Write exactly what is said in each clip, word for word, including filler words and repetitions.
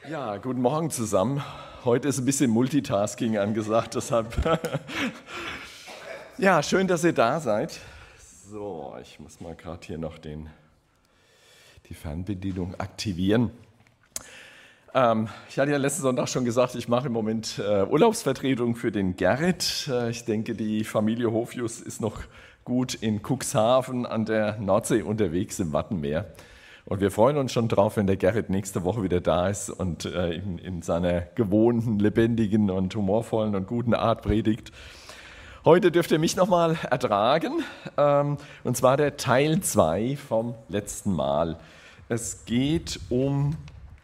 Ja, guten Morgen zusammen. Heute ist ein bisschen Multitasking angesagt, deshalb. Ja, schön, dass ihr da seid. So, ich muss mal gerade hier noch den, die Fernbedienung aktivieren. Ähm, ich hatte ja letzten Sonntag schon gesagt, ich mache im Moment äh, Urlaubsvertretung für den Gerrit. Äh, ich denke, die Familie Hofjus ist noch gut in Cuxhaven an der Nordsee unterwegs im Wattenmeer. Und wir freuen uns schon drauf, wenn der Gerrit nächste Woche wieder da ist und äh, in, in seiner gewohnten, lebendigen und humorvollen und guten Art predigt. Heute dürft ihr mich nochmal ertragen, ähm, und zwar der Teil zwei vom letzten Mal. Es geht um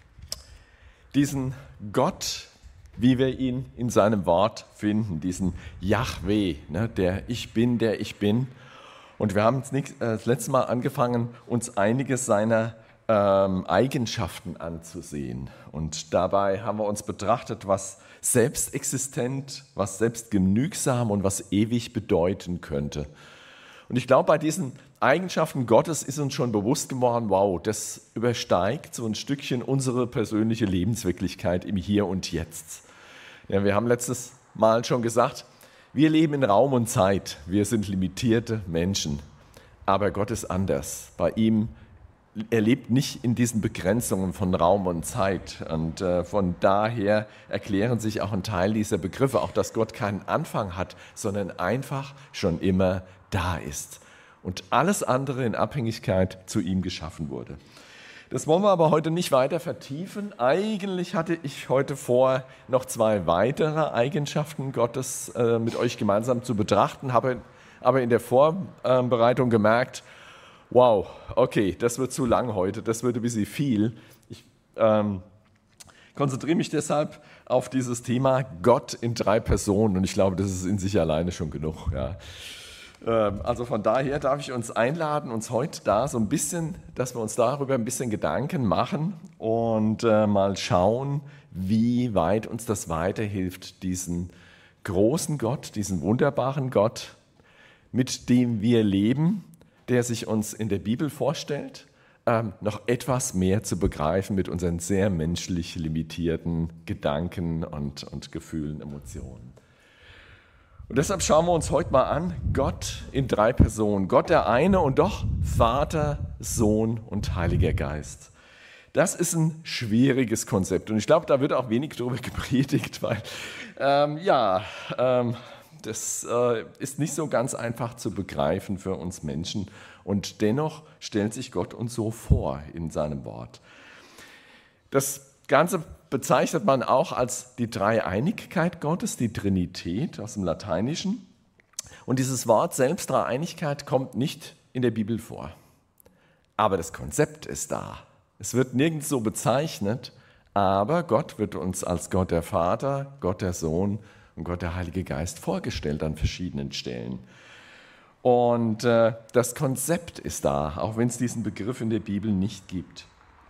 diesen Gott, wie wir ihn in seinem Wort finden, diesen Jahwe, ne, der Ich Bin, der Ich Bin. Und wir haben das letzte Mal angefangen, uns einige seiner ähm, Eigenschaften anzusehen. Und dabei haben wir uns betrachtet, was selbstexistent, was selbstgenügsam und was ewig bedeuten könnte. Und ich glaube, bei diesen Eigenschaften Gottes ist uns schon bewusst geworden, wow, das übersteigt so ein Stückchen unsere persönliche Lebenswirklichkeit im Hier und Jetzt. Ja, wir haben letztes Mal schon gesagt, wir leben in Raum und Zeit, wir sind limitierte Menschen, aber Gott ist anders. Bei ihm, er lebt nicht in diesen Begrenzungen von Raum und Zeit und äh, von daher erklären sich auch ein Teil dieser Begriffe, auch dass Gott keinen Anfang hat, sondern einfach schon immer da ist und alles andere in Abhängigkeit zu ihm geschaffen wurde. Das wollen wir aber heute nicht weiter vertiefen. Eigentlich hatte ich heute vor, noch zwei weitere Eigenschaften Gottes äh, mit euch gemeinsam zu betrachten, habe aber in der Vorbereitung gemerkt, wow, okay, das wird zu lang heute, das wird ein bisschen viel. Ich ähm, konzentriere mich deshalb auf dieses Thema Gott in drei Personen und ich glaube, das ist in sich alleine schon genug, ja. Also von daher darf ich uns einladen, uns heute da so ein bisschen, dass wir uns darüber ein bisschen Gedanken machen und äh, mal schauen, wie weit uns das weiterhilft, diesen großen Gott, diesen wunderbaren Gott, mit dem wir leben, der sich uns in der Bibel vorstellt, ähm, noch etwas mehr zu begreifen mit unseren sehr menschlich limitierten Gedanken und, und Gefühlen, Emotionen. Und deshalb schauen wir uns heute mal an, Gott in drei Personen. Gott der eine und doch Vater, Sohn und Heiliger Geist. Das ist ein schwieriges Konzept und ich glaube, da wird auch wenig darüber gepredigt, weil ähm, ja, ähm, das äh, ist nicht so ganz einfach zu begreifen für uns Menschen und dennoch stellt sich Gott uns so vor in seinem Wort. Das Ganze bezeichnet man auch als die Dreieinigkeit Gottes, die Trinität aus dem Lateinischen. Und dieses Wort selbst, Dreieinigkeit, kommt nicht in der Bibel vor. Aber das Konzept ist da. Es wird nirgends so bezeichnet, aber Gott wird uns als Gott der Vater, Gott der Sohn und Gott der Heilige Geist vorgestellt an verschiedenen Stellen. Und äh, das Konzept ist da, auch wenn es diesen Begriff in der Bibel nicht gibt.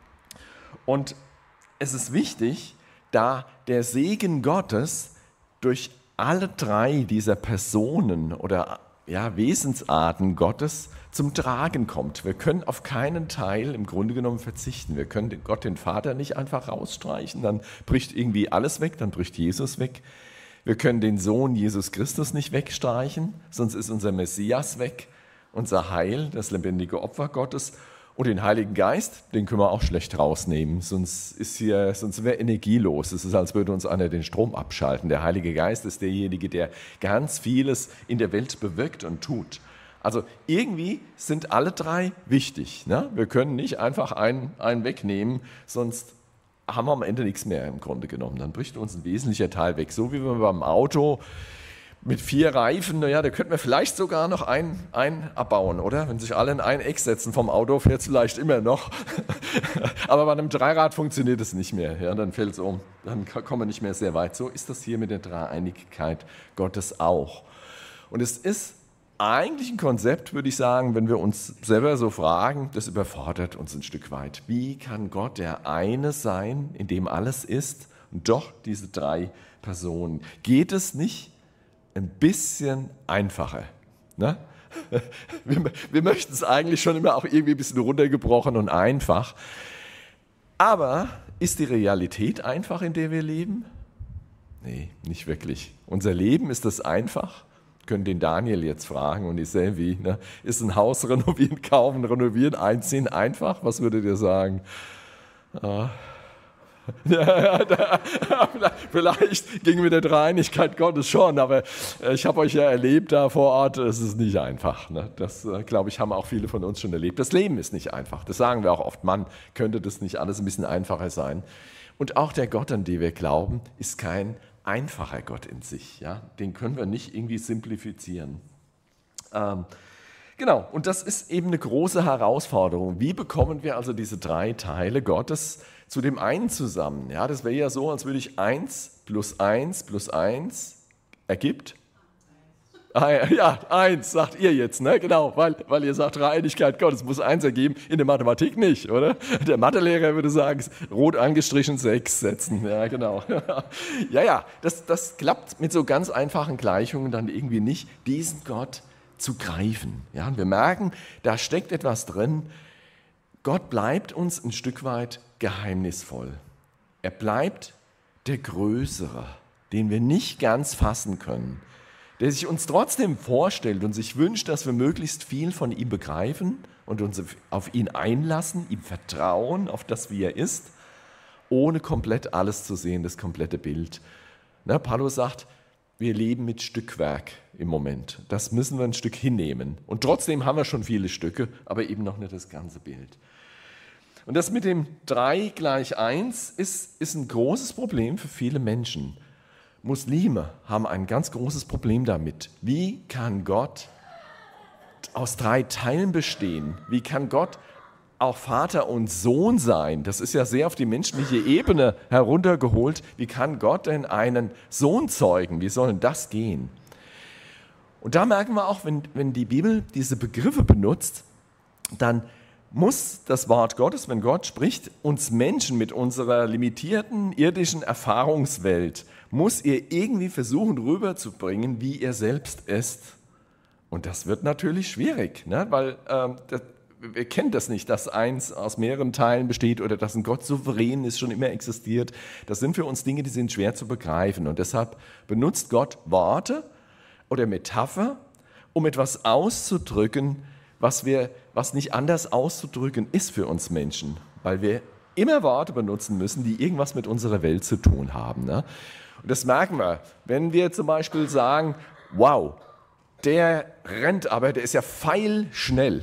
Und es ist wichtig, da der Segen Gottes durch alle drei dieser Personen oder ja, Wesensarten Gottes zum Tragen kommt. Wir können auf keinen Teil im Grunde genommen verzichten. Wir können Gott, den Vater, nicht einfach rausstreichen, dann bricht irgendwie alles weg, dann bricht Jesus weg. Wir können den Sohn Jesus Christus nicht wegstreichen, sonst ist unser Messias weg, unser Heil, das lebendige Opfer Gottes. Und den Heiligen Geist, den können wir auch schlecht rausnehmen, sonst ist hier, sonst sind wir energielos. Es ist, als würde uns einer den Strom abschalten. Der Heilige Geist ist derjenige, der ganz vieles in der Welt bewirkt und tut. Also irgendwie sind alle drei wichtig, ne? Wir können nicht einfach einen, einen wegnehmen, sonst haben wir am Ende nichts mehr im Grunde genommen. Dann bricht uns ein wesentlicher Teil weg. So wie wir beim Auto mit vier Reifen, naja, da könnten wir vielleicht sogar noch einen, einen abbauen, oder? Wenn sich alle in ein Eck setzen vom Auto, fährt es vielleicht immer noch. Aber bei einem Dreirad funktioniert es nicht mehr. Ja, dann fällt es um, dann kommen wir nicht mehr sehr weit. So ist das hier mit der Dreieinigkeit Gottes auch. Und es ist eigentlich ein Konzept, würde ich sagen, wenn wir uns selber so fragen, das überfordert uns ein Stück weit. Wie kann Gott der eine sein, in dem alles ist, und doch diese drei Personen? Geht es nicht ein bisschen einfacher, ne? Wir, wir möchten es eigentlich schon immer auch irgendwie ein bisschen runtergebrochen und einfach. Aber ist die Realität einfach, in der wir leben? Nee, nicht wirklich. Unser Leben, ist das einfach? Können den Daniel jetzt fragen und ich sehe wie, ne? Ist ein Haus renovieren, kaufen, renovieren, einziehen einfach? Was würdet ihr sagen? Ah. Ja, da, vielleicht ging mit der Dreieinigkeit Gottes schon, aber ich habe euch ja erlebt da vor Ort, es ist nicht einfach. Ne? Das, glaube ich, haben auch viele von uns schon erlebt. Das Leben ist nicht einfach. Das sagen wir auch oft, Mann, könnte das nicht alles ein bisschen einfacher sein. Und auch der Gott, an den wir glauben, ist kein einfacher Gott in sich. Ja? Den können wir nicht irgendwie simplifizieren. Ähm, genau, und das ist eben eine große Herausforderung. Wie bekommen wir also diese drei Teile Gottes zu dem einen zusammen? Ja, das wäre ja so, als würde ich eins plus eins plus eins ergibt. Ah, ja, eins, sagt ihr jetzt, ne? Genau, weil, weil ihr sagt, Dreieinigkeit Gottes muss eins ergeben, in der Mathematik nicht, oder? Der Mathelehrer würde sagen, rot angestrichen sechs setzen, ja, genau. Ja, ja, das, das klappt mit so ganz einfachen Gleichungen dann irgendwie nicht, diesen Gott zu greifen. Ja, und wir merken, da steckt etwas drin. Gott bleibt uns ein Stück weit geheimnisvoll. Er bleibt der Größere, den wir nicht ganz fassen können, der sich uns trotzdem vorstellt und sich wünscht, dass wir möglichst viel von ihm begreifen und uns auf ihn einlassen, ihm vertrauen, auf das, wie er ist, ohne komplett alles zu sehen, das komplette Bild. Na, Paulus sagt, wir leben mit Stückwerk im Moment. Das müssen wir ein Stück hinnehmen. Und trotzdem haben wir schon viele Stücke, aber eben noch nicht das ganze Bild. Und das mit dem drei gleich eins ist, ist ein großes Problem für viele Menschen. Muslime haben ein ganz großes Problem damit. Wie kann Gott aus drei Teilen bestehen? Wie kann Gott auch Vater und Sohn sein? Das ist ja sehr auf die menschliche Ebene heruntergeholt. Wie kann Gott denn einen Sohn zeugen? Wie soll denn das gehen? Und da merken wir auch, wenn, wenn die Bibel diese Begriffe benutzt, dann muss das Wort Gottes, wenn Gott spricht, uns Menschen mit unserer limitierten irdischen Erfahrungswelt, muss er irgendwie versuchen rüberzubringen, wie er selbst ist. Und das wird natürlich schwierig, ne? Weil ähm, das, wir kennen das nicht, dass eins aus mehreren Teilen besteht oder dass ein Gott souverän ist, schon immer existiert. Das sind für uns Dinge, die sind schwer zu begreifen. Und deshalb benutzt Gott Worte oder Metapher, um etwas auszudrücken, was, wir, was nicht anders auszudrücken ist für uns Menschen, weil wir immer Worte benutzen müssen, die irgendwas mit unserer Welt zu tun haben. Ne? Und das merken wir, wenn wir zum Beispiel sagen, wow, der rennt aber, der ist ja pfeilschnell.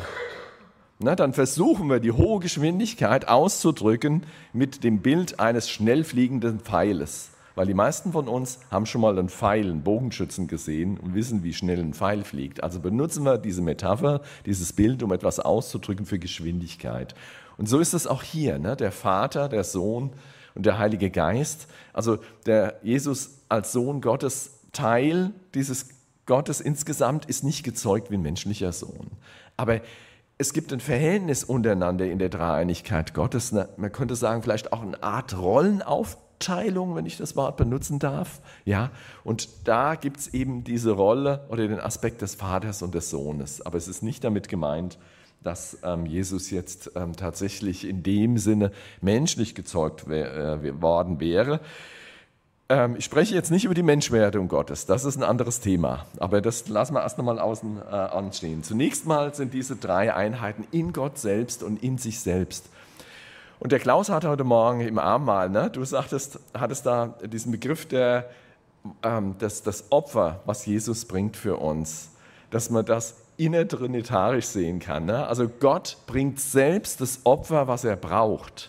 Na, dann versuchen wir, die hohe Geschwindigkeit auszudrücken mit dem Bild eines schnell fliegenden Pfeiles. Weil die meisten von uns haben schon mal einen Pfeil, einen Bogenschützen gesehen und wissen, wie schnell ein Pfeil fliegt. Also benutzen wir diese Metapher, dieses Bild, um etwas auszudrücken für Geschwindigkeit. Und so ist es auch hier, ne? Der Vater, der Sohn und der Heilige Geist. Also der Jesus als Sohn Gottes, Teil dieses Gottes insgesamt, ist nicht gezeugt wie ein menschlicher Sohn. Aber es gibt ein Verhältnis untereinander in der Dreieinigkeit Gottes. Man könnte sagen, vielleicht auch eine Art Rollenaufteilung, wenn ich das Wort benutzen darf. Ja, und da gibt es eben diese Rolle oder den Aspekt des Vaters und des Sohnes. Aber es ist nicht damit gemeint, dass ähm, Jesus jetzt ähm, tatsächlich in dem Sinne menschlich gezeugt wär, äh, worden wäre. Ähm, ich spreche jetzt nicht über die Menschwerdung Gottes, das ist ein anderes Thema, aber das lassen wir erst einmal außen äh, anstehen. Zunächst mal sind diese drei Einheiten in Gott selbst und in sich selbst. Und der Klaus hatte heute Morgen im Abendmahl, ne, du sagtest, hattest da diesen Begriff der, ähm, das, das Opfer, was Jesus bringt für uns, dass man das innertrinitarisch sehen kann. Ne? Also Gott bringt selbst das Opfer, was er braucht.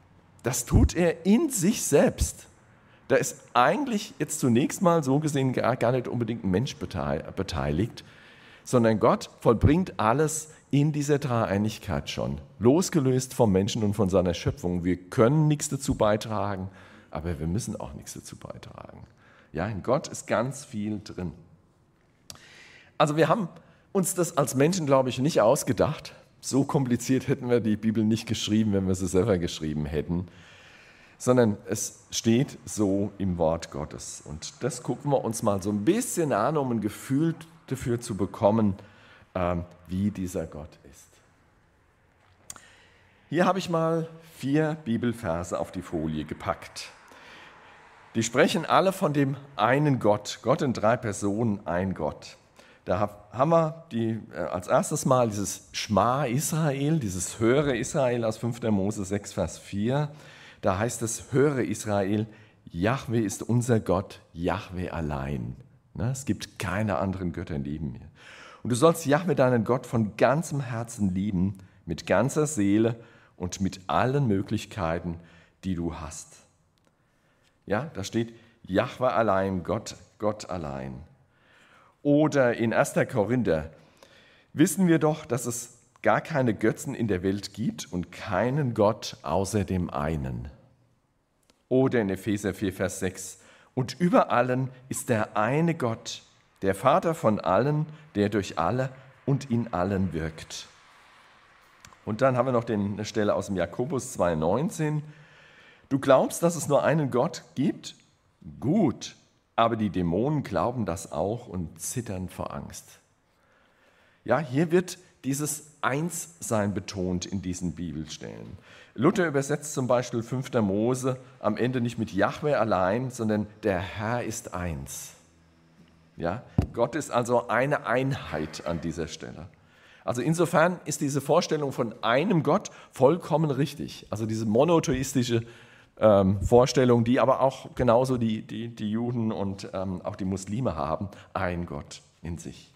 Das tut er in sich selbst. Da ist eigentlich jetzt zunächst mal so gesehen gar, gar nicht unbedingt ein Mensch beteiligt, sondern Gott vollbringt alles in dieser Dreieinigkeit schon, losgelöst vom Menschen und von seiner Schöpfung. Wir können nichts dazu beitragen, aber wir müssen auch nichts dazu beitragen. Ja, in Gott ist ganz viel drin. Also wir haben uns das als Menschen, glaube ich, nicht ausgedacht. So kompliziert hätten wir die Bibel nicht geschrieben, wenn wir sie selber geschrieben hätten. Sondern es steht so im Wort Gottes. Und das gucken wir uns mal so ein bisschen an, um ein Gefühl dafür zu bekommen, ähm, wie dieser Gott ist. Hier habe ich mal vier Bibelverse auf die Folie gepackt. Die sprechen alle von dem einen Gott, Gott in drei Personen, ein Gott. Da haben wir die, äh, als erstes Mal dieses Schma Israel, dieses Höre Israel aus fünfter Mose sechs, Vers vier. Da heißt es, höre Israel, Jahwe ist unser Gott, Jahwe allein. Ne? Es gibt keine anderen Götter neben mir. Und du sollst Jahwe, deinen Gott, von ganzem Herzen lieben, mit ganzer Seele und mit allen Möglichkeiten, die du hast. Ja, da steht Jahwe allein, Gott, Gott allein. Oder in erster Korinther wissen wir doch, dass es gar keine Götzen in der Welt gibt und keinen Gott außer dem einen. Oder in Epheser vier, Vers sechs. Und über allen ist der eine Gott, der Vater von allen, der durch alle und in allen wirkt. Und dann haben wir noch den, eine Stelle aus dem Jakobus zwei, neunzehn. Du glaubst, dass es nur einen Gott gibt? Gut, aber die Dämonen glauben das auch und zittern vor Angst. Ja, hier wird dieses Einssein betont in diesen Bibelstellen. Luther übersetzt zum Beispiel fünfter Mose am Ende nicht mit Jahwe allein, sondern der Herr ist eins. Ja, Gott ist also eine Einheit an dieser Stelle. Also insofern ist diese Vorstellung von einem Gott vollkommen richtig. Also diese monotheistische ähm, Vorstellung, die aber auch genauso die, die, die Juden und ähm, auch die Muslime haben, ein Gott in sich.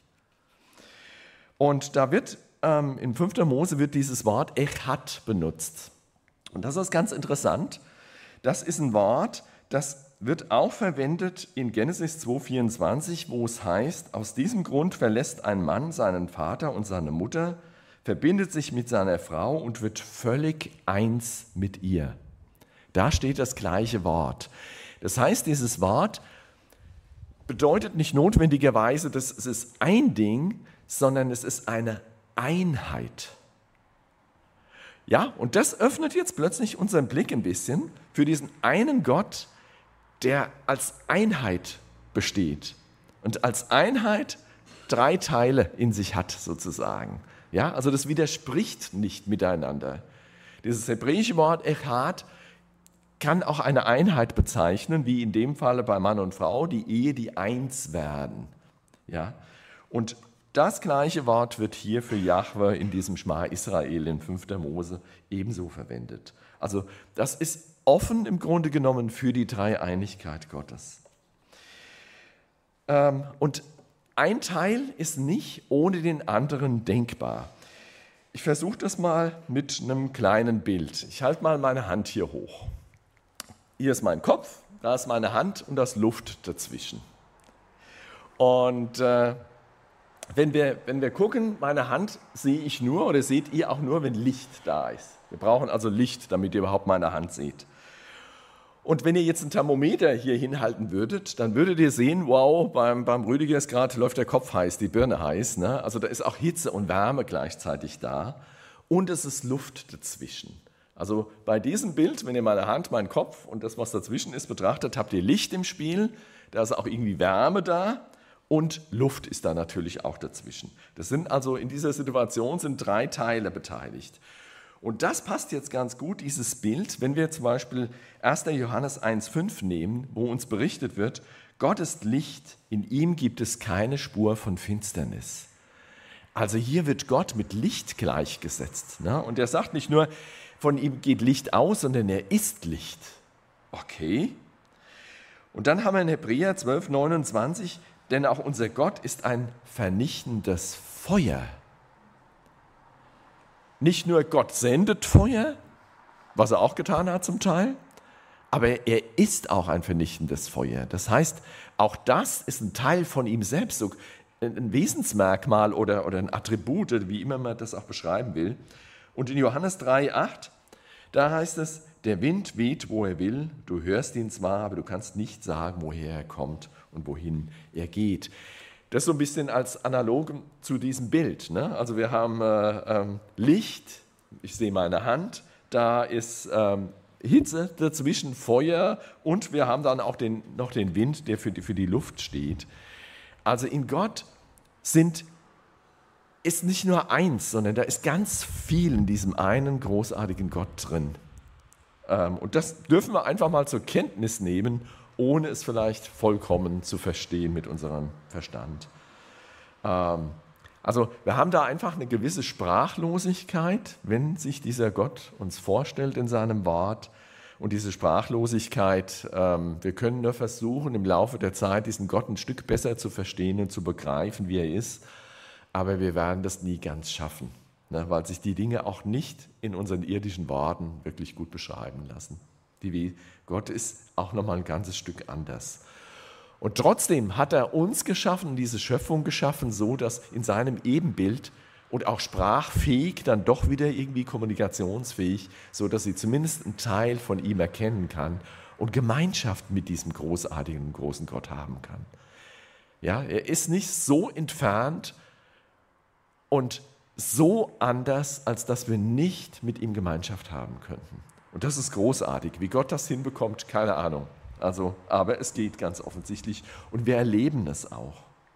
Und da wird ähm, in fünfter Mose wird dieses Wort Echad benutzt. Und das ist ganz interessant. Das ist ein Wort, das wird auch verwendet in Genesis zwei, vierundzwanzig, wo es heißt, aus diesem Grund verlässt ein Mann seinen Vater und seine Mutter, verbindet sich mit seiner Frau und wird völlig eins mit ihr. Da steht das gleiche Wort. Das heißt, dieses Wort bedeutet nicht notwendigerweise, dass es ist ein Ding, sondern es ist eine Einheit. Ja, und das öffnet jetzt plötzlich unseren Blick ein bisschen für diesen einen Gott, der als Einheit besteht und als Einheit drei Teile in sich hat sozusagen. Ja, also das widerspricht nicht miteinander. Dieses hebräische Wort Echad kann auch eine Einheit bezeichnen, wie in dem Falle bei Mann und Frau, die Ehe, die eins werden. Ja, und das gleiche Wort wird hier für Jahwe in diesem Schma Israel in fünfter Mose ebenso verwendet. Also das ist offen im Grunde genommen für die Dreieinigkeit Gottes. Ähm, und ein Teil ist nicht ohne den anderen denkbar. Ich versuche das mal mit einem kleinen Bild. Ich halte mal meine Hand hier hoch. Hier ist mein Kopf, da ist meine Hand und da ist Luft dazwischen. Und äh, wenn wir, wenn wir gucken, meine Hand sehe ich nur oder seht ihr auch nur, wenn Licht da ist. Wir brauchen also Licht, damit ihr überhaupt meine Hand seht. Und wenn ihr jetzt ein Thermometer hier hinhalten würdet, dann würdet ihr sehen, wow, beim, beim Rüdiger ist gerade, läuft der Kopf heiß, die Birne heiß. Ne? Also da ist auch Hitze und Wärme gleichzeitig da und es ist Luft dazwischen. Also bei diesem Bild, wenn ihr meine Hand, meinen Kopf und das, was dazwischen ist, betrachtet, habt ihr Licht im Spiel, da ist auch irgendwie Wärme da und Luft ist da natürlich auch dazwischen. Das sind also in dieser Situation sind drei Teile beteiligt. Und das passt jetzt ganz gut, dieses Bild, wenn wir zum Beispiel erster Johannes eins fünf nehmen, wo uns berichtet wird, Gott ist Licht, in ihm gibt es keine Spur von Finsternis. Also hier wird Gott mit Licht gleichgesetzt. Ne? Und er sagt nicht nur, von ihm geht Licht aus, sondern er ist Licht. Okay. Und dann haben wir in Hebräer zwölf, neunundzwanzig, denn auch unser Gott ist ein vernichtendes Feuer. Nicht nur Gott sendet Feuer, was er auch getan hat zum Teil, aber er ist auch ein vernichtendes Feuer. Das heißt, auch das ist ein Teil von ihm selbst, so ein Wesensmerkmal oder, oder ein Attribut, wie immer man das auch beschreiben will. Und in Johannes drei, acht, da heißt es, der Wind weht, wo er will, du hörst ihn zwar, aber du kannst nicht sagen, woher er kommt und wohin er geht. Das so ein bisschen als Analog zu diesem Bild. Ne? Also wir haben äh, ähm, Licht, ich sehe meine Hand, da ist ähm, Hitze dazwischen, Feuer und wir haben dann auch den, noch den Wind, der für die, für die Luft steht. Also in Gott sind ist nicht nur eins, sondern da ist ganz viel in diesem einen großartigen Gott drin. Und das dürfen wir einfach mal zur Kenntnis nehmen, ohne es vielleicht vollkommen zu verstehen mit unserem Verstand. Also wir haben da einfach eine gewisse Sprachlosigkeit, wenn sich dieser Gott uns vorstellt in seinem Wort. Und diese Sprachlosigkeit, wir können nur versuchen, im Laufe der Zeit diesen Gott ein Stück besser zu verstehen und zu begreifen, wie er ist. Aber wir werden das nie ganz schaffen, ne, weil sich die Dinge auch nicht in unseren irdischen Worten wirklich gut beschreiben lassen. Die, Gott ist auch nochmal ein ganzes Stück anders. Und trotzdem hat er uns geschaffen, diese Schöpfung geschaffen, so dass in seinem Ebenbild und auch sprachfähig, dann doch wieder irgendwie kommunikationsfähig, so dass sie zumindest einen Teil von ihm erkennen kann und Gemeinschaft mit diesem großartigen, großen Gott haben kann. Ja, er ist nicht so entfernt und so anders, als dass wir nicht mit ihm Gemeinschaft haben könnten. Und das ist großartig. Wie Gott das hinbekommt, keine Ahnung. Also, aber es geht ganz offensichtlich und wir erleben es auch.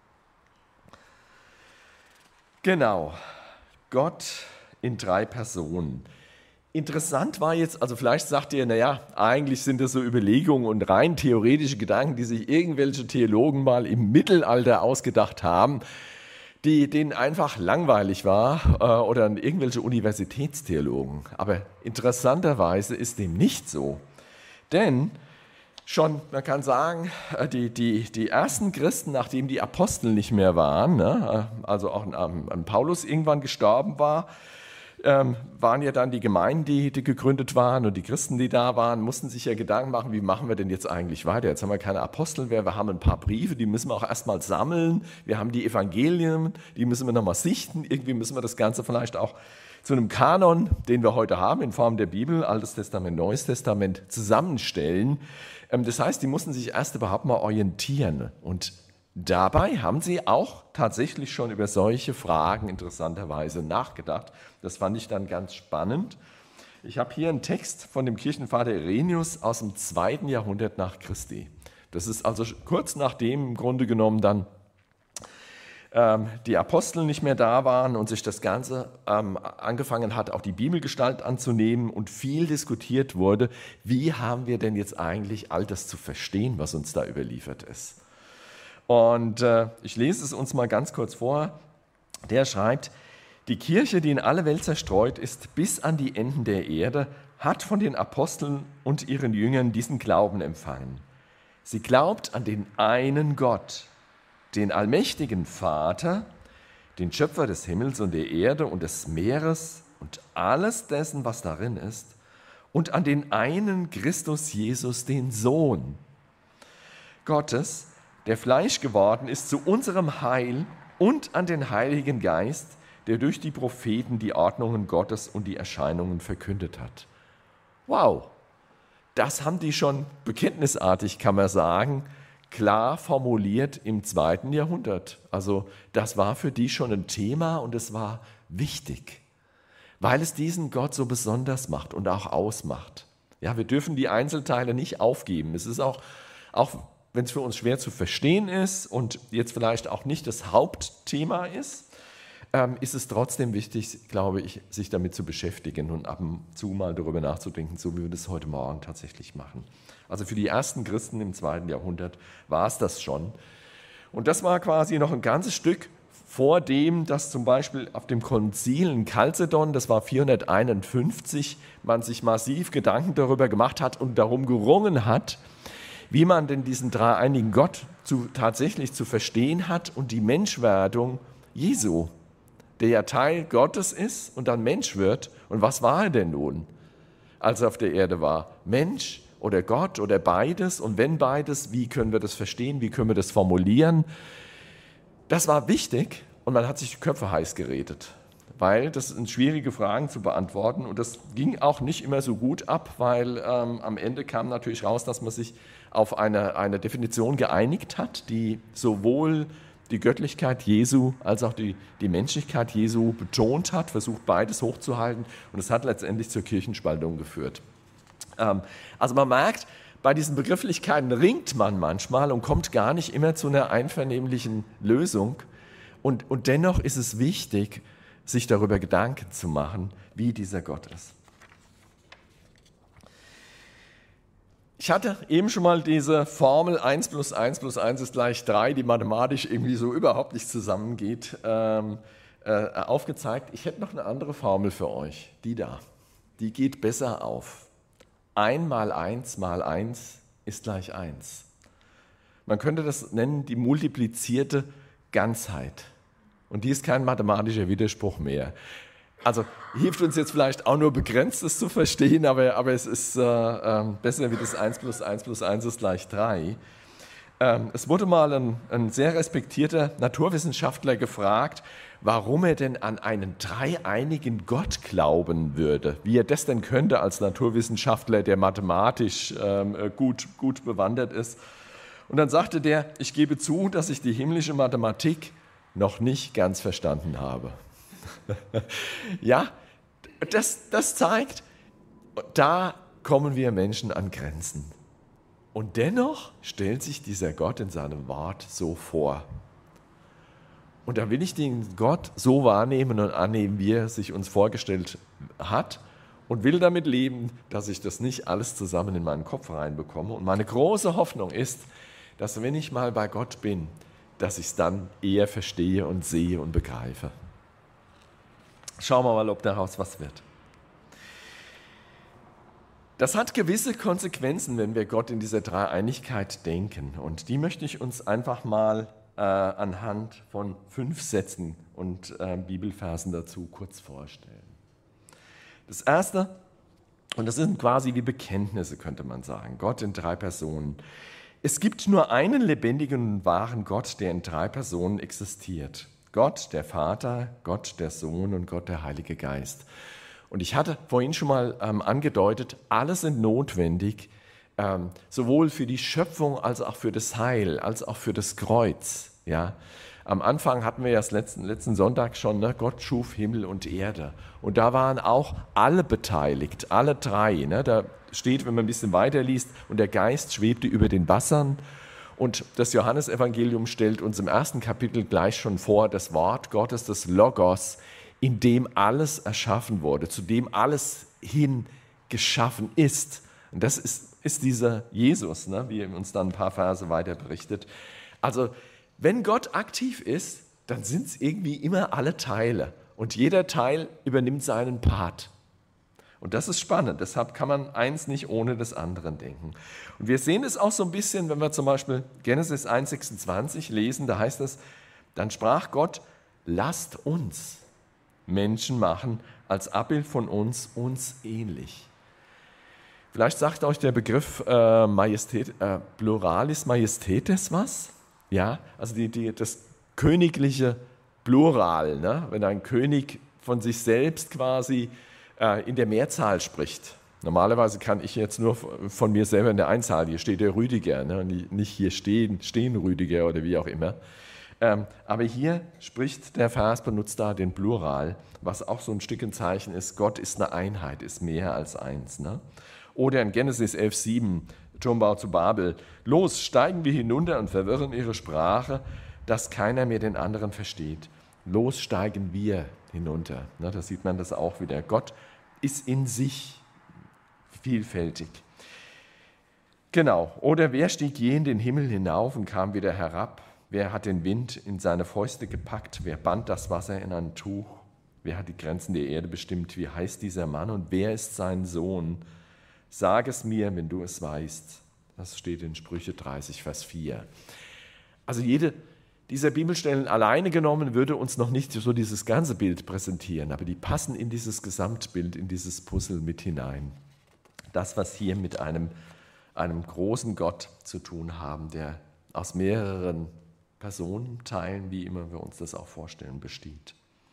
Genau, Gott in drei Personen. Interessant war jetzt, also vielleicht sagt ihr, naja, eigentlich sind das so Überlegungen und rein theoretische Gedanken, die sich irgendwelche Theologen mal im Mittelalter ausgedacht haben, die denen einfach langweilig war äh, oder irgendwelche Universitätstheologen. Aber interessanterweise ist dem nicht so. Denn schon, man kann sagen, die, die, die ersten Christen, nachdem die Apostel nicht mehr waren, ne, also auch an, an Paulus irgendwann gestorben war, ähm, waren ja dann die Gemeinden, die, die gegründet waren und die Christen, die da waren, mussten sich ja Gedanken machen, wie machen wir denn jetzt eigentlich weiter? Jetzt haben wir keine Apostel mehr, wir haben ein paar Briefe, die müssen wir auch erstmal sammeln, wir haben die Evangelien, die müssen wir nochmal sichten, irgendwie müssen wir das Ganze vielleicht auch zu einem Kanon, den wir heute haben, in Form der Bibel, Altes Testament, Neues Testament, zusammenstellen. Das heißt, die mussten sich erst überhaupt mal orientieren. Und dabei haben sie auch tatsächlich schon über solche Fragen interessanterweise nachgedacht. Das fand ich dann ganz spannend. Ich habe hier einen Text von dem Kirchenvater Irenaeus aus dem zweiten Jahrhundert nach Christi. Das ist also kurz nachdem im Grunde genommen dann ähm, die Apostel nicht mehr da waren und sich das Ganze ähm, angefangen hat, auch die Bibelgestalt anzunehmen und viel diskutiert wurde, wie haben wir denn jetzt eigentlich all das zu verstehen, was uns da überliefert ist. Und äh, ich lese es uns mal ganz kurz vor. Der schreibt: Die Kirche, die in alle Welt zerstreut ist, bis an die Enden der Erde, hat von den Aposteln und ihren Jüngern diesen Glauben empfangen. Sie glaubt an den einen Gott, den allmächtigen Vater, den Schöpfer des Himmels und der Erde und des Meeres und alles dessen, was darin ist, und an den einen Christus Jesus, den Sohn Gottes, der Fleisch geworden ist zu unserem Heil, und an den Heiligen Geist, der durch die Propheten die Ordnungen Gottes und die Erscheinungen verkündet hat. Wow, das haben die schon bekenntnisartig, kann man sagen, klar formuliert im zweiten Jahrhundert. Also das war für die schon ein Thema und es war wichtig, weil es diesen Gott so besonders macht und auch ausmacht. Ja, wir dürfen die Einzelteile nicht aufgeben. Es ist auch, auch wenn es für uns schwer zu verstehen ist und jetzt vielleicht auch nicht das Hauptthema ist, ähm, ist es trotzdem wichtig, glaube ich, sich damit zu beschäftigen und ab und zu mal darüber nachzudenken, so wie wir das heute Morgen tatsächlich machen. Also für die ersten Christen im zweiten Jahrhundert war es das schon. Und das war quasi noch ein ganzes Stück vor dem, dass zum Beispiel auf dem Konzil in Chalcedon, das war vierhunderteinundfünfzig, man sich massiv Gedanken darüber gemacht hat und darum gerungen hat, wie man denn diesen dreieinigen Gott zu, tatsächlich zu verstehen hat und die Menschwerdung Jesu, der ja Teil Gottes ist und dann Mensch wird. Und was war er denn nun, als er auf der Erde war? Mensch oder Gott oder beides? Und wenn beides, wie können wir das verstehen? Wie können wir das formulieren? Das war wichtig und man hat sich die Köpfe heiß geredet, weil das sind schwierige Fragen zu beantworten und das ging auch nicht immer so gut ab, weil ähm, am Ende kam natürlich raus, dass man sich auf eine, eine Definition geeinigt hat, die sowohl die Göttlichkeit Jesu als auch die, die Menschlichkeit Jesu betont hat, versucht beides hochzuhalten und es hat letztendlich zur Kirchenspaltung geführt. Ähm, also man merkt, bei diesen Begrifflichkeiten ringt man manchmal und kommt gar nicht immer zu einer einvernehmlichen Lösung. Und, und dennoch ist es wichtig, sich darüber Gedanken zu machen, wie dieser Gott ist. Ich hatte eben schon mal diese Formel eins plus eins plus eins ist gleich drei, die mathematisch irgendwie so überhaupt nicht zusammengeht, ähm, äh, aufgezeigt. Ich hätte noch eine andere Formel für euch, die da. Die geht besser auf. eins mal eins mal eins ist gleich eins. Man könnte das nennen die multiplizierte Ganzheit. Und die ist kein mathematischer Widerspruch mehr. Also hilft uns jetzt vielleicht auch nur begrenzt, das zu verstehen, aber, aber es ist äh, äh, besser wie das eins plus eins plus eins ist gleich drei. Ähm, es wurde mal ein, ein sehr respektierter Naturwissenschaftler gefragt, warum er denn an einen dreieinigen Gott glauben würde, wie er das denn könnte als Naturwissenschaftler, der mathematisch ähm, gut, gut bewandert ist. Und dann sagte der, ich gebe zu, dass ich die himmlische Mathematik noch nicht ganz verstanden habe. Ja, das, das zeigt, da kommen wir Menschen an Grenzen. Und dennoch stellt sich dieser Gott in seinem Wort so vor. Und da will ich den Gott so wahrnehmen und annehmen, wie er sich uns vorgestellt hat und will damit leben, dass ich das nicht alles zusammen in meinen Kopf reinbekomme. Und meine große Hoffnung ist, dass wenn ich mal bei Gott bin, dass ich es dann eher verstehe und sehe und begreife. Schauen wir mal, ob daraus was wird. Das hat gewisse Konsequenzen, wenn wir Gott in dieser Dreieinigkeit denken. Und die möchte ich uns einfach mal äh, anhand von fünf Sätzen und äh, Bibelversen dazu kurz vorstellen. Das erste, und das sind quasi wie Bekenntnisse, könnte man sagen. Gott in drei Personen. Es gibt nur einen lebendigen und wahren Gott, der in drei Personen existiert. Gott, der Vater, Gott, der Sohn und Gott, der Heilige Geist. Und ich hatte vorhin schon mal ähm, angedeutet, alle sind notwendig, ähm, sowohl für die Schöpfung als auch für das Heil, als auch für das Kreuz. Ja? Am Anfang hatten wir ja das letzten, letzten Sonntag schon, ne? Gott schuf Himmel und Erde. Und da waren auch alle beteiligt, alle drei. Ne? Da steht, wenn man ein bisschen weiterliest, und der Geist schwebte über den Wassern. Und das Johannesevangelium stellt uns im ersten Kapitel gleich schon vor, das Wort Gottes, das Logos, in dem alles erschaffen wurde, zu dem alles hin geschaffen ist. Und das ist, ist dieser Jesus, ne, wie er uns dann ein paar Verse weiter berichtet. Also wenn Gott aktiv ist, dann sind es irgendwie immer alle Teile. Und jeder Teil übernimmt seinen Part. Und das ist spannend, deshalb kann man eins nicht ohne das andere denken. Und wir sehen es auch so ein bisschen, wenn wir zum Beispiel Genesis eins sechsundzwanzig lesen, da heißt es, dann sprach Gott, lasst uns Menschen machen, als Abbild von uns, uns ähnlich. Vielleicht sagt euch der Begriff äh, Majestät, äh, Pluralis Majestätis was? Ja, also die, die, das königliche Plural, ne? Wenn ein König von sich selbst quasi in der Mehrzahl spricht. Normalerweise kann ich jetzt nur von mir selber in der Einzahl, hier steht der Rüdiger, ne? Nicht hier stehen, stehen Rüdiger oder wie auch immer. Ähm, aber hier spricht der Vers, benutzt da den Plural, was auch so ein Stück ein Zeichen ist, Gott ist eine Einheit, ist mehr als eins. Ne? Oder in Genesis elf sieben, Turmbau zu Babel, los, steigen wir hinunter und verwirren ihre Sprache, dass keiner mehr den anderen versteht. Los, steigen wir hinunter. Ne, da sieht man das auch wieder. Gott ist in sich vielfältig. Genau. Oder wer stieg je in den Himmel hinauf und kam wieder herab? Wer hat den Wind in seine Fäuste gepackt? Wer band das Wasser in ein Tuch? Wer hat die Grenzen der Erde bestimmt? Wie heißt dieser Mann und wer ist sein Sohn? Sag es mir, wenn du es weißt. Das steht in Sprüche dreißig, Vers vier. Also jede dieser Bibelstellen alleine genommen würde uns noch nicht so dieses ganze Bild präsentieren, aber die passen in dieses Gesamtbild, in dieses Puzzle mit hinein. Das, was hier mit einem, einem großen Gott zu tun haben, der aus mehreren Personenteilen, wie immer wir uns das auch vorstellen, besteht.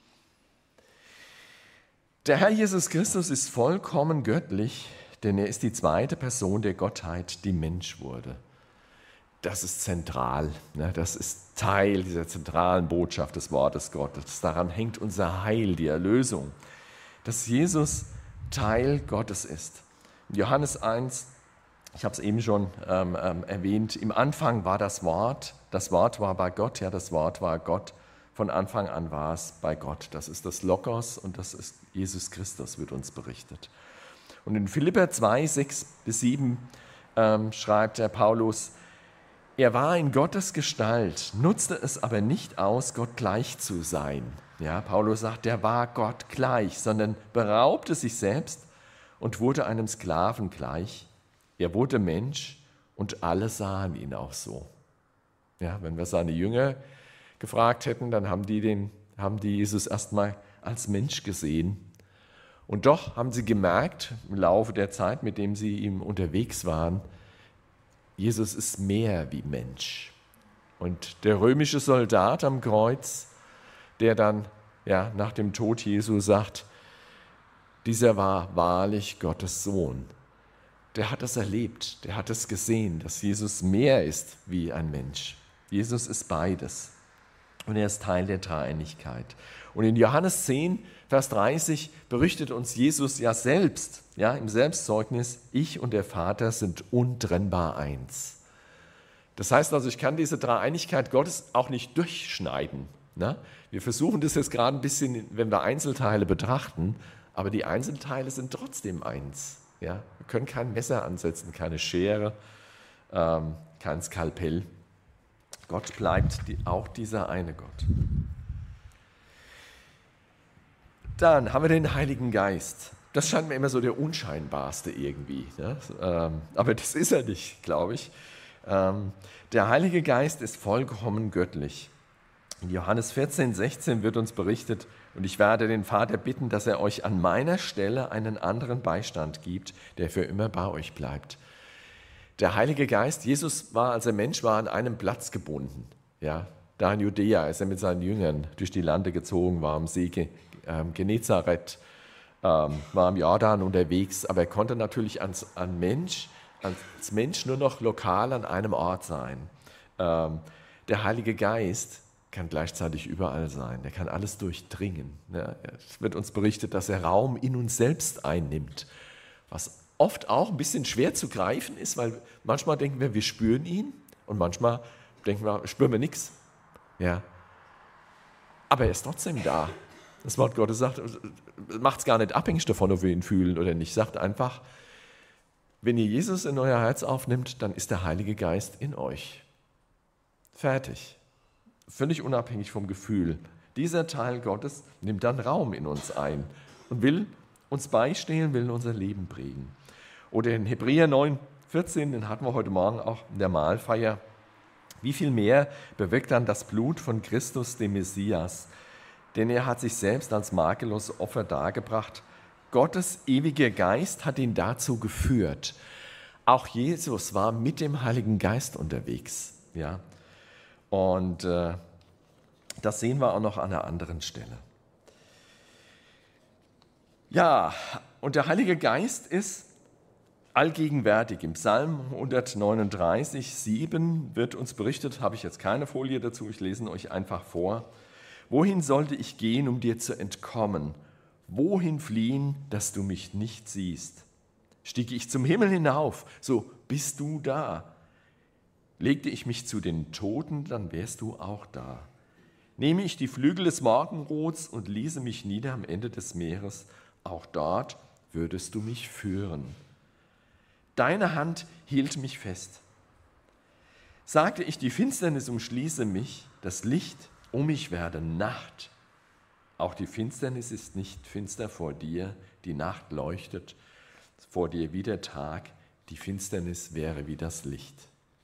Der Herr Jesus Christus ist vollkommen göttlich, denn er ist die zweite Person der Gottheit, die Mensch wurde. Das ist zentral, ne? Das ist Teil dieser zentralen Botschaft des Wortes Gottes. Daran hängt unser Heil, die Erlösung, dass Jesus Teil Gottes ist. In Johannes eins, ich habe es eben schon ähm, ähm, erwähnt, im Anfang war das Wort, das Wort war bei Gott, ja, das Wort war Gott, Von Anfang an war es bei Gott. Das ist das Logos und das ist Jesus Christus, wird uns berichtet. Und in Philipper zwei, sechs bis sieben ähm, schreibt der Paulus, er war in Gottes Gestalt, nutzte es aber nicht aus, Gott gleich zu sein. Ja, Paulus sagt, der war Gott gleich, sondern beraubte sich selbst und wurde einem Sklaven gleich. Er wurde Mensch und alle sahen ihn auch so. Ja, wenn wir seine Jünger gefragt hätten, dann haben die, den, haben die Jesus erstmal als Mensch gesehen. Und doch haben sie gemerkt, im Laufe der Zeit, mit dem sie ihm unterwegs waren, Jesus ist mehr wie Mensch. Und der römische Soldat am Kreuz, der dann ja, nach dem Tod Jesu sagt, dieser war wahrlich Gottes Sohn. Der hat es erlebt, der hat es gesehen, dass Jesus mehr ist wie ein Mensch. Jesus ist beides und er ist Teil der Dreieinigkeit. Und in Johannes zehn, Vers dreißig berichtet uns Jesus ja selbst, ja, im Selbstzeugnis, ich und der Vater sind untrennbar eins. Das heißt also, ich kann diese Dreieinigkeit Gottes auch nicht durchschneiden. Ne? Wir versuchen das jetzt gerade ein bisschen, wenn wir Einzelteile betrachten, aber die Einzelteile sind trotzdem eins. Ja? Wir können kein Messer ansetzen, keine Schere, ähm, kein Skalpell. Gott bleibt die, auch dieser eine Gott. Dann haben wir den Heiligen Geist. Das scheint mir immer so der unscheinbarste irgendwie. Ne? Ähm, aber das ist er nicht, glaube ich. Ähm, der Heilige Geist ist vollkommen göttlich. In Johannes vierzehn, sechzehn wird uns berichtet, und ich werde den Vater bitten, dass er euch an meiner Stelle einen anderen Beistand gibt, der für immer bei euch bleibt. Der Heilige Geist, Jesus war, als er Mensch war, an einem Platz gebunden. Ja, da in Judäa ist er mit seinen Jüngern durch die Lande gezogen, war am See Genezareth, ähm, war am Jordan unterwegs, aber er konnte natürlich als, als, Mensch, als Mensch nur noch lokal an einem Ort sein. Ähm, der Heilige Geist kann gleichzeitig überall sein, er kann alles durchdringen. Ja, es wird uns berichtet, dass er Raum in uns selbst einnimmt, was oft auch ein bisschen schwer zu greifen ist, weil manchmal denken wir, wir spüren ihn und manchmal denken wir, spüren wir nichts. Ja. Aber er ist trotzdem da. Das Wort Gottes sagt, macht es gar nicht abhängig davon, ob wir ihn fühlen oder nicht. Sagt einfach, wenn ihr Jesus in euer Herz aufnimmt, dann ist der Heilige Geist in euch. Fertig. Völlig unabhängig vom Gefühl. Dieser Teil Gottes nimmt dann Raum in uns ein und will uns beistehen, will unser Leben prägen. Oder in Hebräer neun, vierzehn, den hatten wir heute Morgen auch in der Mahlfeier. Wie viel mehr bewirkt dann das Blut von Christus, dem Messias? Denn er hat sich selbst als makelloses Opfer dargebracht. Gottes ewiger Geist hat ihn dazu geführt. Auch Jesus war mit dem Heiligen Geist unterwegs. Ja? Und äh, das sehen wir auch noch an einer anderen Stelle. Ja, und der Heilige Geist ist allgegenwärtig. Im Psalm hundertneununddreißig, sieben wird uns berichtet, habe ich jetzt keine Folie dazu, ich lese ihn euch einfach vor. Wohin sollte ich gehen, um dir zu entkommen? Wohin fliehen, dass du mich nicht siehst? Stiege ich zum Himmel hinauf, so bist du da. Legte ich mich zu den Toten, dann wärst du auch da. Nehme ich die Flügel des Morgenrots und ließe mich nieder am Ende des Meeres, auch dort würdest du mich führen. Deine Hand hielt mich fest. Sagte ich, die Finsternis umschließe mich, das Licht um mich werde Nacht. Auch die Finsternis ist nicht finster vor dir, die Nacht leuchtet vor dir wie der Tag, die Finsternis wäre wie das Licht.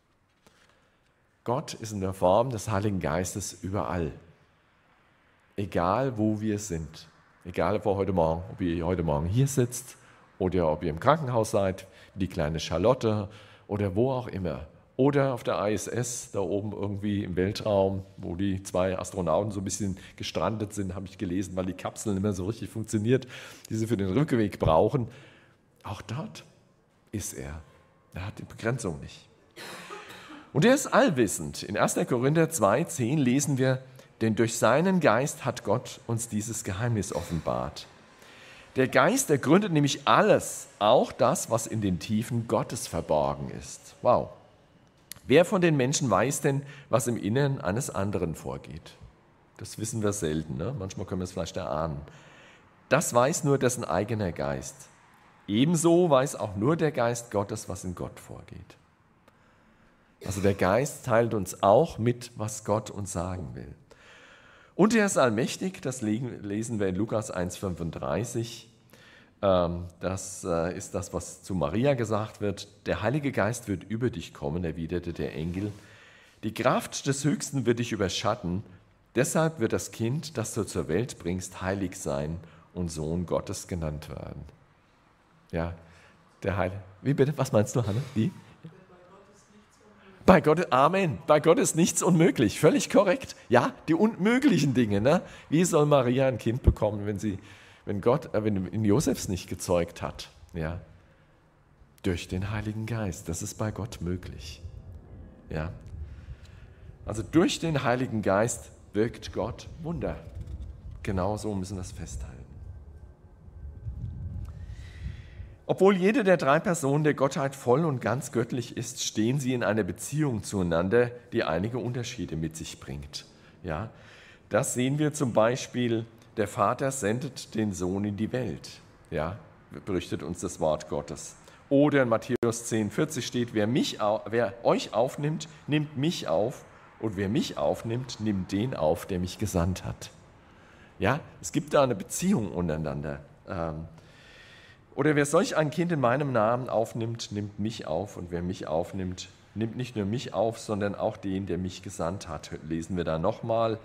Gott ist in der Form des Heiligen Geistes überall. Egal, wo wir sind. Egal, ob, wir heute Morgen, ob ihr heute Morgen hier sitzt oder ob ihr im Krankenhaus seid, wie die kleine Charlotte oder wo auch immer. Oder auf der I S S, da oben irgendwie im Weltraum, wo die zwei Astronauten so ein bisschen gestrandet sind, habe ich gelesen, weil die Kapsel nicht mehr so richtig funktioniert, die sie für den Rückweg brauchen. Auch dort ist er. Er hat die Begrenzung nicht. Und er ist allwissend. In erster Korinther zwei, zehn lesen wir, denn durch seinen Geist hat Gott uns dieses Geheimnis offenbart. Der Geist ergründet nämlich alles, auch das, was in den Tiefen Gottes verborgen ist. Wow. Wer von den Menschen weiß denn, was im Inneren eines anderen vorgeht? Das wissen wir selten, ne? Manchmal können wir es vielleicht erahnen. Das weiß nur dessen eigener Geist. Ebenso weiß auch nur der Geist Gottes, was in Gott vorgeht. Also der Geist teilt uns auch mit, was Gott uns sagen will. Und er ist allmächtig, das lesen wir in Lukas eins fünfunddreißig. Das ist das, was zu Maria gesagt wird. Der Heilige Geist wird über dich kommen, erwiderte der Engel. Die Kraft des Höchsten wird dich überschatten. Deshalb wird das Kind, das du zur Welt bringst, heilig sein und Sohn Gottes genannt werden. Ja, der Heilige. Wie bitte? Was meinst du, Hanne? Wie? Bei Gott, Amen. Bei Gott ist nichts unmöglich. Völlig korrekt. Ja, die unmöglichen Dinge. Ne? Wie soll Maria ein Kind bekommen, wenn sie, wenn Gott, äh, wenn in Josefs nicht gezeugt hat? Ja, durch den Heiligen Geist. Das ist bei Gott möglich. Ja, also durch den Heiligen Geist wirkt Gott Wunder. Genau so müssen wir es festhalten. Obwohl jede der drei Personen der Gottheit voll und ganz göttlich ist, stehen sie in einer Beziehung zueinander, die einige Unterschiede mit sich bringt. Ja, das sehen wir zum Beispiel, der Vater sendet den Sohn in die Welt. Ja, berichtet uns das Wort Gottes. Oder in Matthäus zehn vierzig steht, wer, mich, wer euch aufnimmt, nimmt mich auf. Und wer mich aufnimmt, nimmt den auf, der mich gesandt hat. Ja, es gibt da eine Beziehung untereinander. Oder wer solch ein Kind in meinem Namen aufnimmt, nimmt mich auf. Und wer mich aufnimmt, nimmt nicht nur mich auf, sondern auch den, der mich gesandt hat. Lesen wir da nochmal.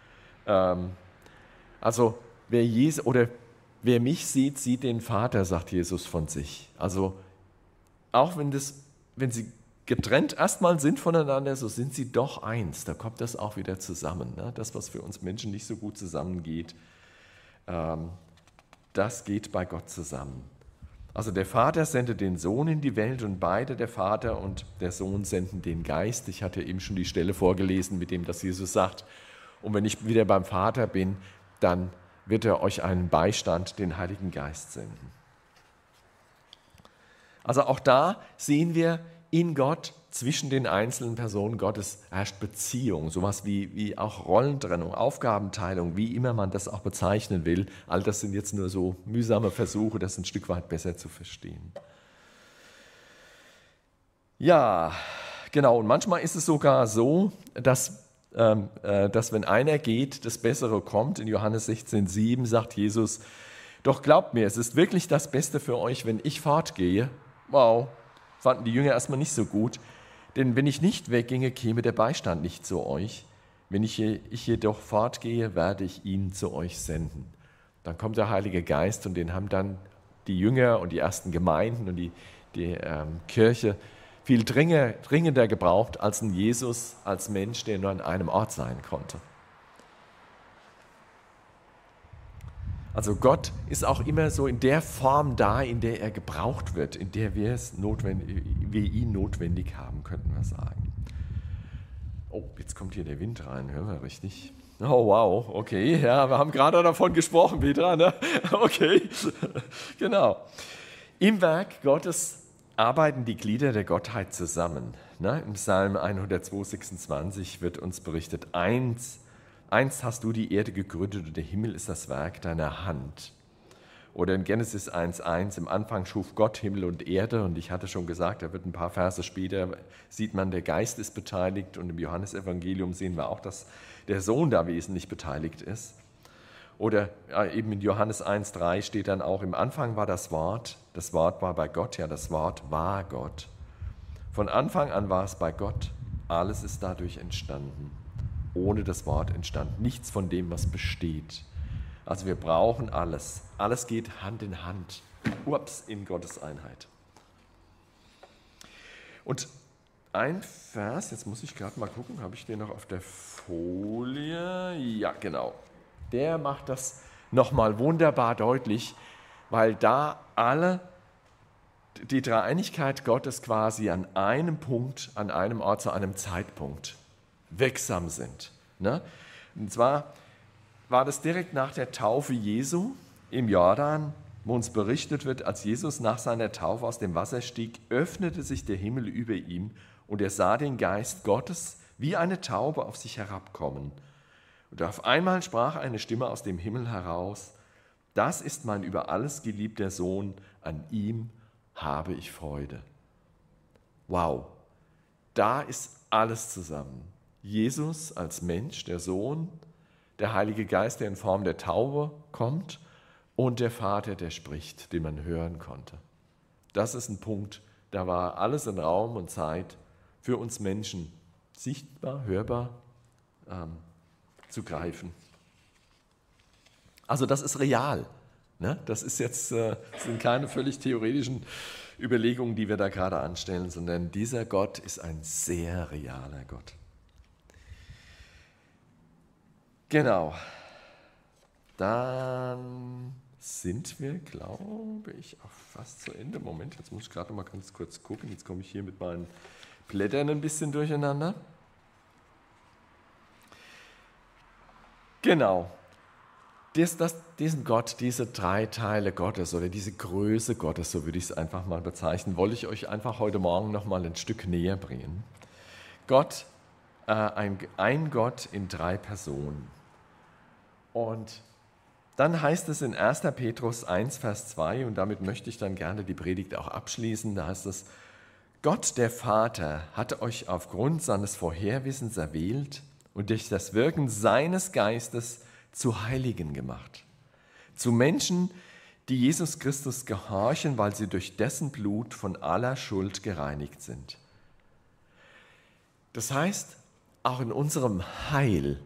Also, wer, Jesus, oder wer mich sieht, sieht den Vater, sagt Jesus von sich. Also, auch wenn, das, wenn sie getrennt erstmal sind voneinander, so sind sie doch eins. Da kommt das auch wieder zusammen. Ne? Das, was für uns Menschen nicht so gut zusammengeht, ähm, das geht bei Gott zusammen. Also der Vater sendet den Sohn in die Welt und beide, der Vater und der Sohn, senden den Geist. Ich hatte eben schon die Stelle vorgelesen, mit dem das Jesus sagt. Und wenn ich wieder beim Vater bin, dann wird er euch einen Beistand, den Heiligen Geist, senden. Also auch da sehen wir, in Gott, zwischen den einzelnen Personen Gottes herrscht Beziehung, sowas wie, wie auch Rollentrennung, Aufgabenteilung, wie immer man das auch bezeichnen will. All das sind jetzt nur so mühsame Versuche, das ein Stück weit besser zu verstehen. Ja, genau, und manchmal ist es sogar so, dass, ähm, äh, dass wenn einer geht, das Bessere kommt. In Johannes sechzehn sieben sagt Jesus, doch glaubt mir, es ist wirklich das Beste für euch, wenn ich fortgehe. Wow. Fanden die Jünger erstmal nicht so gut, denn wenn ich nicht wegginge, käme der Beistand nicht zu euch. Wenn ich, ich jedoch fortgehe, werde ich ihn zu euch senden. Dann kommt der Heilige Geist und den haben dann die Jünger und die ersten Gemeinden und die, die ähm, Kirche viel dringender, dringender gebraucht als ein Jesus, als Mensch, der nur an einem Ort sein konnte. Also Gott ist auch immer so in der Form da, in der er gebraucht wird, in der wir, es notwendig, wir ihn notwendig haben, könnten wir sagen. Oh, jetzt kommt hier der Wind rein, hören wir richtig? Oh wow, okay, ja, wir haben gerade davon gesprochen, Petra, ne? Okay, genau. Im Werk Gottes arbeiten die Glieder der Gottheit zusammen. Ne? Im Psalm hundertzwei, sechsundzwanzig wird uns berichtet, eins, Einst hast du die Erde gegründet und der Himmel ist das Werk deiner Hand. Oder in Genesis eins eins, im Anfang schuf Gott Himmel und Erde. Und ich hatte schon gesagt, da wird ein paar Verse später, sieht man, der Geist ist beteiligt. Und im Johannesevangelium sehen wir auch, dass der Sohn da wesentlich beteiligt ist. Oder ja, eben in Johannes eins drei steht dann auch, im Anfang war das Wort, das Wort war bei Gott, ja, das Wort war Gott. Von Anfang an war es bei Gott, alles ist dadurch entstanden. Ohne das Wort entstand nichts von dem, was besteht. Also wir brauchen alles. Alles geht Hand in Hand. Ups, in Gottes Einheit. Und ein Vers, jetzt muss ich gerade mal gucken, habe ich den noch auf der Folie? Ja, genau. Der macht das nochmal wunderbar deutlich, weil da alle, die Dreieinigkeit Gottes quasi an einem Punkt, an einem Ort, zu einem Zeitpunkt wirksam sind. Ne? Und zwar war das direkt nach der Taufe Jesu im Jordan, wo uns berichtet wird, als Jesus nach seiner Taufe aus dem Wasser stieg, öffnete sich der Himmel über ihm und er sah den Geist Gottes wie eine Taube auf sich herabkommen. Und auf einmal sprach eine Stimme aus dem Himmel heraus: Das ist mein über alles geliebter Sohn, an ihm habe ich Freude. Wow, da ist alles zusammen. Jesus als Mensch, der Sohn, der Heilige Geist, der in Form der Taube kommt, und der Vater, der spricht, den man hören konnte. Das ist ein Punkt, da war alles in Raum und Zeit für uns Menschen sichtbar, hörbar, ähm, zu greifen. Also das ist real. Ne? Das ist jetzt, äh, das sind keine völlig theoretischen Überlegungen, die wir da gerade anstellen, sondern dieser Gott ist ein sehr realer Gott. Genau. Dann sind wir, glaube ich, auch fast zu Ende. Moment, jetzt muss ich gerade noch mal ganz kurz gucken. Jetzt komme ich hier mit meinen Blättern ein bisschen durcheinander. Genau. Das, das, diesen Gott, diese drei Teile Gottes oder diese Größe Gottes, so würde ich es einfach mal bezeichnen, wollte ich euch einfach heute Morgen noch mal ein Stück näher bringen. Gott, äh, ein, ein Gott in drei Personen. Und dann heißt es in erster Petrus eins, Vers zwei, und damit möchte ich dann gerne die Predigt auch abschließen, da heißt es: Gott, der Vater, hat euch aufgrund seines Vorherwissens erwählt und durch das Wirken seines Geistes zu Heiligen gemacht. Zu Menschen, die Jesus Christus gehorchen, weil sie durch dessen Blut von aller Schuld gereinigt sind. Das heißt, auch in unserem Heil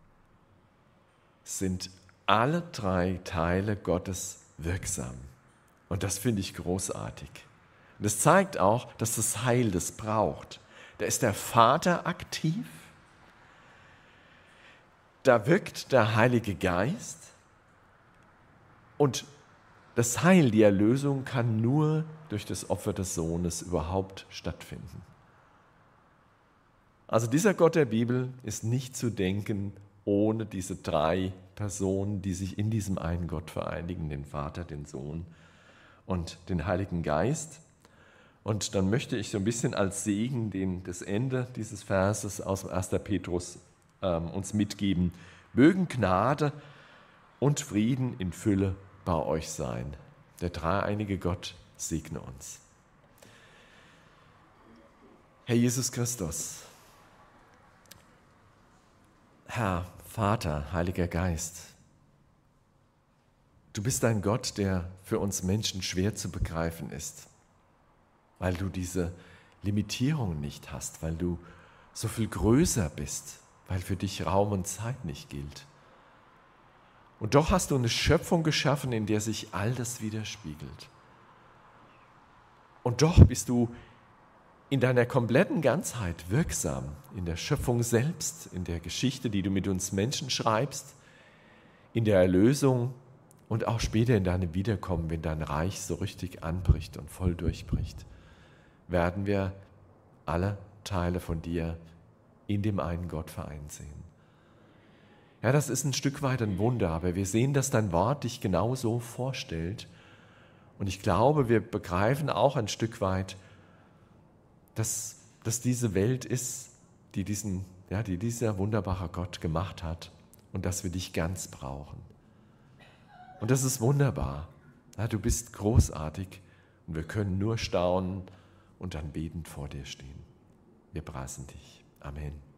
sind alle drei Teile Gottes wirksam. Und das finde ich großartig. Und das zeigt auch, dass das Heil das braucht. Da ist der Vater aktiv, da wirkt der Heilige Geist und das Heil, die Erlösung kann nur durch das Opfer des Sohnes überhaupt stattfinden. Also dieser Gott der Bibel ist nicht zu denken ohne diese drei Personen, die sich in diesem einen Gott vereinigen, den Vater, den Sohn und den Heiligen Geist. Und dann möchte ich so ein bisschen als Segen den, das Ende dieses Verses aus erster Petrus ähm, uns mitgeben: Mögen Gnade und Frieden in Fülle bei euch sein. Der dreieinige Gott segne uns. Herr Jesus Christus, Herr, Vater, Heiliger Geist, du bist ein Gott, der für uns Menschen schwer zu begreifen ist, weil du diese Limitierungen nicht hast, weil du so viel größer bist, weil für dich Raum und Zeit nicht gilt. Und doch hast du eine Schöpfung geschaffen, in der sich all das widerspiegelt. Und doch bist du in deiner kompletten Ganzheit wirksam, in der Schöpfung selbst, in der Geschichte, die du mit uns Menschen schreibst, in der Erlösung und auch später in deinem Wiederkommen, wenn dein Reich so richtig anbricht und voll durchbricht, werden wir alle Teile von dir in dem einen Gott vereint sehen. Ja, das ist ein Stück weit ein Wunder, aber wir sehen, dass dein Wort dich genau so vorstellt. Und ich glaube, wir begreifen auch ein Stück weit, dass, dass diese Welt ist, die, diesen, ja, die dieser wunderbare Gott gemacht hat und dass wir dich ganz brauchen. Und das ist wunderbar. Ja, du bist großartig und wir können nur staunen und dann betend vor dir stehen. Wir preisen dich. Amen.